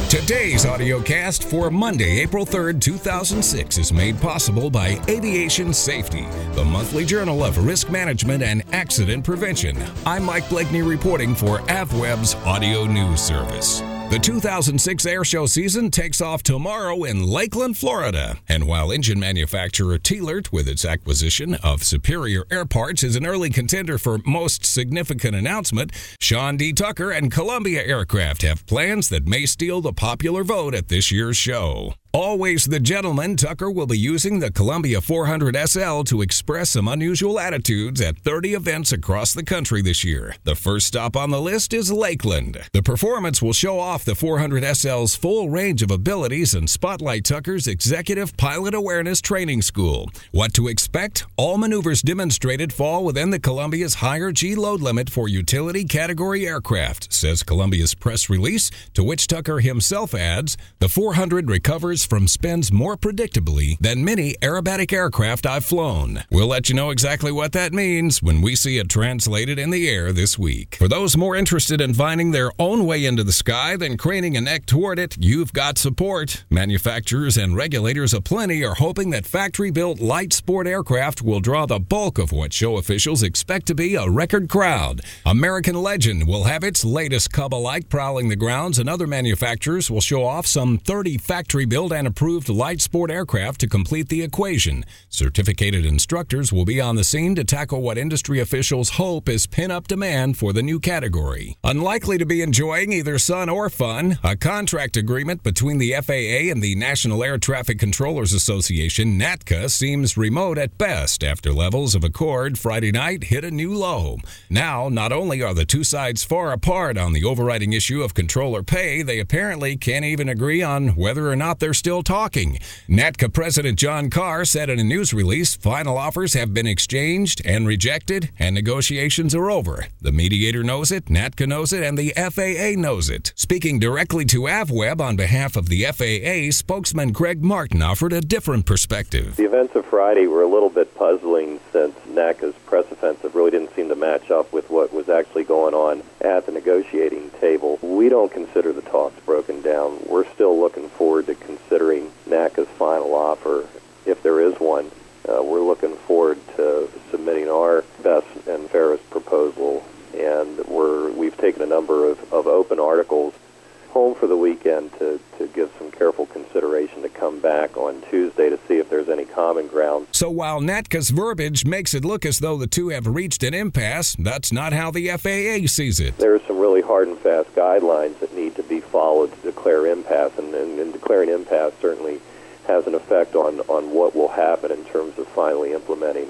Today's audio cast for Monday, April 3rd, 2006 is made possible by Aviation Safety, the monthly journal of risk management and accident prevention. I'm Mike Blakeney reporting for AvWeb's audio news service. The 2006 airshow season takes off tomorrow in Lakeland, Florida. And while engine manufacturer Thielert, with its acquisition of Superior Air Parts, is an early contender for most significant announcement, Sean D. Tucker and Columbia Aircraft have plans that may steal the popular vote at this year's show. Always the gentleman, Tucker will be using the Columbia 400 SL to express some unusual attitudes at 30 events across the country this year. The first stop on the list is Lakeland. The performance will show off the 400 SL's full range of abilities and spotlight Tucker's Executive Pilot Awareness Training School. What to expect? All maneuvers demonstrated fall within the Columbia's higher G load limit for utility category aircraft, says Columbia's press release, to which Tucker himself adds, the 400 recovers from spins more predictably than many aerobatic aircraft I've flown. We'll let you know exactly what that means when we see it translated in the air this week. For those more interested in finding their own way into the sky than craning a neck toward it, you've got support. Manufacturers and regulators aplenty are hoping that factory-built light sport aircraft will draw the bulk of what show officials expect to be a record crowd. American Legend will have its latest Cub-alike prowling the grounds, and other manufacturers will show off some 30 factory-built and approved light sport aircraft to complete the equation. Certificated instructors will be on the scene to tackle what industry officials hope is pin-up demand for the new category. Unlikely to be enjoying either sun or fun, a contract agreement between the FAA and the National Air Traffic Controllers Association, NATCA, seems remote at best after levels of accord Friday night hit a new low. Now, not only are the two sides far apart on the overriding issue of controller pay, they apparently can't even agree on whether or not they're still talking. NATCA President John Carr said in a news release, final offers have been exchanged and rejected, and negotiations are over. The mediator knows it, NATCA knows it, and the FAA knows it. Speaking directly to AvWeb on behalf of the FAA, spokesman Greg Martin offered a different perspective. The events of Friday were a little bit puzzling since NACA's press offensive really didn't seem to match up with what was actually going on at the negotiating table. We don't consider the talks broken down. We're still looking forward to considering NACA's final offer, if there is one. We're looking forward to submitting our best and fairest proposal, and we've taken a number of open articles home for the weekend to give some careful consideration to come back on Tuesday to see if there's any common ground. So while NATCA's verbiage makes it look as though the two have reached an impasse, that's not how the FAA sees it. There are some really hard and fast guidelines that need to be followed to declare impasse, and declaring impasse certainly has an effect on what will happen in terms of finally implementing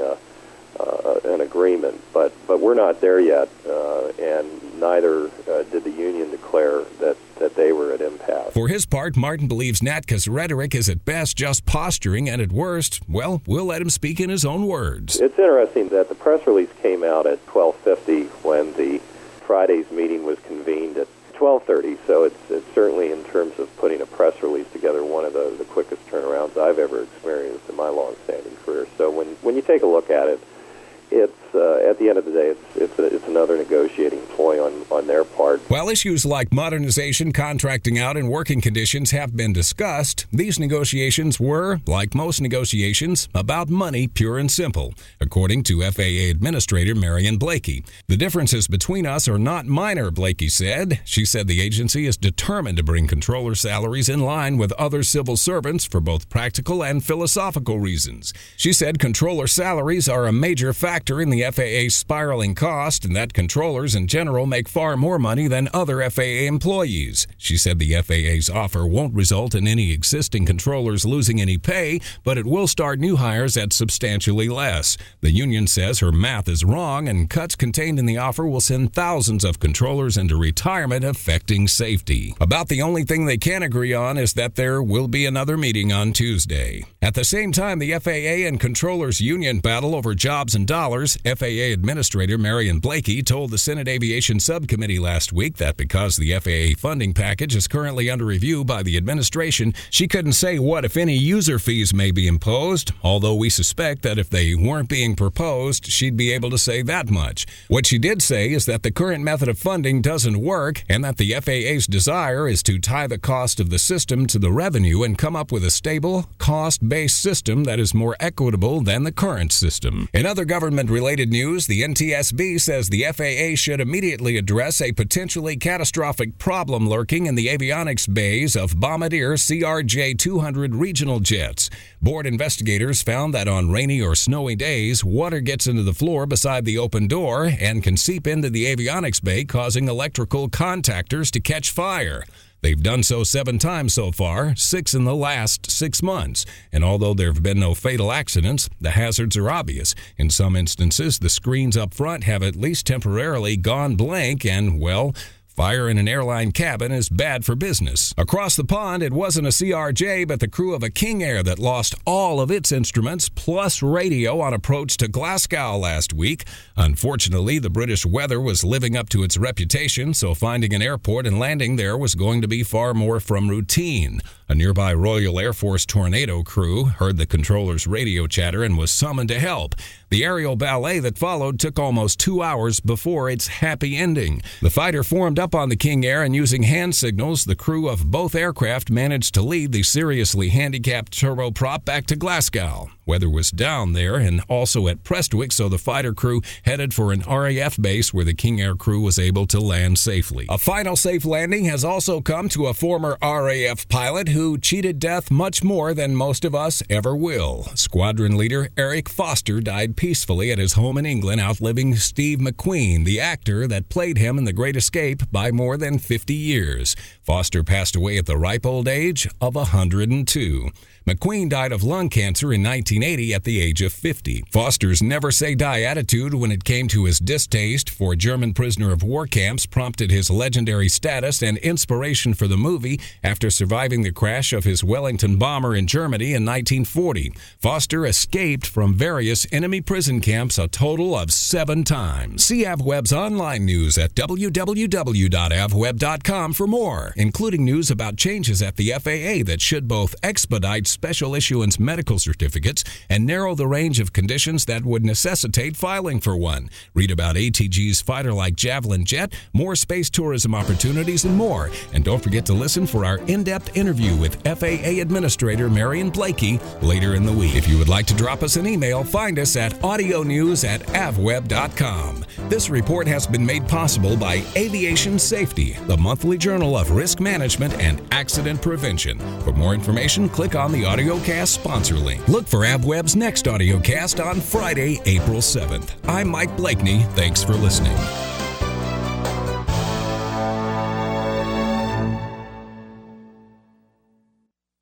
an agreement. But we're not there yet, and neither did the union declare that they were at impasse. For his part, Martin believes NATCA's rhetoric is at best just posturing, and at worst, well, we'll let him speak in his own words. It's interesting that the press release came out at 12:50 when the Friday's meeting was convened at 12:30, so it's certainly, in terms of putting a press release together, one of the quickest turnarounds I've ever experienced in my long-standing career. So when you take a look at it, it's at the end of the day, it's another negotiating ploy on their part. While issues like modernization, contracting out, and working conditions have been discussed, these negotiations were, like most negotiations, about money, pure and simple, according to FAA Administrator Marion Blakey. The differences between us are not minor, Blakey said. She said the agency is determined to bring controller salaries in line with other civil servants for both practical and philosophical reasons. She said controller salaries are a major factor in the FAA's spiraling cost, and that controllers in general make far more money than other FAA employees. She said the FAA's offer won't result in any existing controllers losing any pay, but it will start new hires at substantially less. The union says her math is wrong, and cuts contained in the offer will send thousands of controllers into retirement, affecting safety. About the only thing they can agree on is that there will be another meeting on Tuesday. At the same time the FAA and controllers union battle over jobs and dollars, FAA Administrator Marion Blakey told the Senate Aviation Aviation Subcommittee last week that because the FAA funding package is currently under review by the administration, she couldn't say what, if any, user fees may be imposed, although we suspect that if they weren't being proposed, she'd be able to say that much. What she did say is that the current method of funding doesn't work and that the FAA's desire is to tie the cost of the system to the revenue and come up with a stable, cost-based system that is more equitable than the current system. In other government-related news, the NTSB says the FAA should immediately address a potentially catastrophic problem lurking in the avionics bays of Bombardier CRJ-200 regional jets. Board investigators found that on rainy or snowy days, water gets into the floor beside the open door and can seep into the avionics bay, causing electrical contactors to catch fire. They've done so 7 times so far, 6 in the last 6 months. And although there have been no fatal accidents, the hazards are obvious. In some instances, the screens up front have at least temporarily gone blank and, well, fire in an airline cabin is bad for business. Across the pond, it wasn't a CRJ, but the crew of a King Air that lost all of its instruments plus radio on approach to Glasgow last week. Unfortunately, the British weather was living up to its reputation, so finding an airport and landing there was going to be far more from routine. A nearby Royal Air Force Tornado crew heard the controller's radio chatter and was summoned to help. The aerial ballet that followed took almost 2 hours before its happy ending. The fighter formed up on the King Air, and using hand signals, the crew of both aircraft managed to lead the seriously handicapped turboprop back to Glasgow. Weather was down there and also at Prestwick, so the fighter crew headed for an RAF base where the King Air crew was able to land safely. A final safe landing has also come to a former RAF pilot who cheated death much more than most of us ever will. Squadron leader Eric Foster died peacefully at his home in England, outliving Steve McQueen, the actor that played him in The Great Escape, by more than 50 years. Foster passed away at the ripe old age of 102. McQueen died of lung cancer in 1980 at the age of 50. Foster's never-say-die attitude when it came to his distaste for German prisoner of war camps prompted his legendary status and inspiration for the movie after surviving the crash of his Wellington bomber in Germany in 1940. Foster escaped from various enemy prison camps a total of 7 times. See AvWeb's online news at www.avweb.com for more, including news about changes at the FAA that should both expedite special issuance medical certificates and narrow the range of conditions that would necessitate filing for one. Read about ATG's fighter-like Javelin jet, more space tourism opportunities, and more. And don't forget to listen for our in-depth interview with FAA Administrator Marion Blakey later in the week. If you would like to drop us an email, find us at audionews@avweb.com. This report has been made possible by Aviation Safety, the monthly journal of risk management and accident prevention. For more information, click on the AudioCast sponsor link. Look for AvWeb's next AudioCast on Friday, April 7th. I'm Mike Blakeney. Thanks for listening.